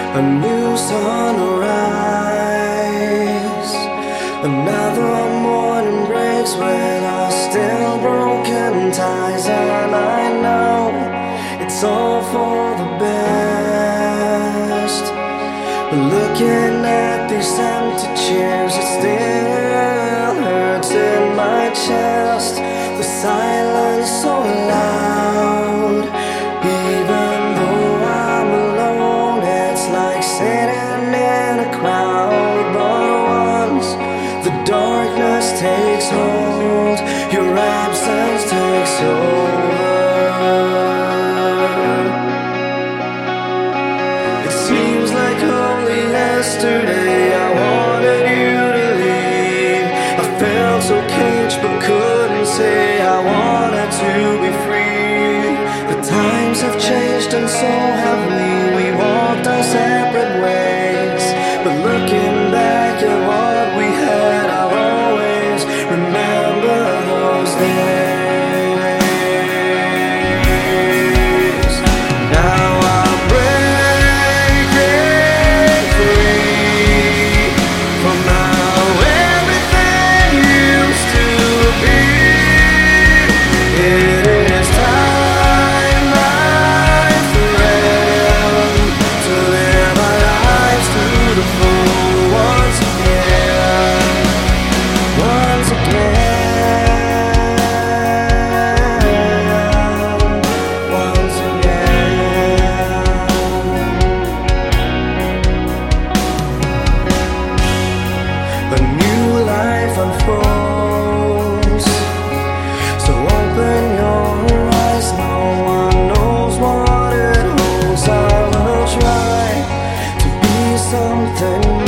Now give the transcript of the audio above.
A new sunrise. Another morning breaks with our still broken ties, and I know it's all for the best. But looking at these empty chairs, it still hurts in my chest. The silence so loud, even though I'm alone, it's like sitting in a crowd. But once the darkness takes hold, your absence takes over. It seems like only yesterday I wanted you to leave. I felt so caged but couldn't say I wanted to be free. The times have changed and so have we. We walked our separate ways, but looking back at what we had, I'll always remember those days. Now I'm breaking free from how everything used to be. It is time, my friend, to live our lives to the full once again, once again, once again. A new life unfolds, so open your eyes. No one knows what it holds. I will try to be something